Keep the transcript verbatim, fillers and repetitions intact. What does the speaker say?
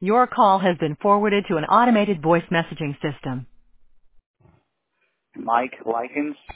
Your call has been forwarded to an automated voice messaging system. Mike Likens.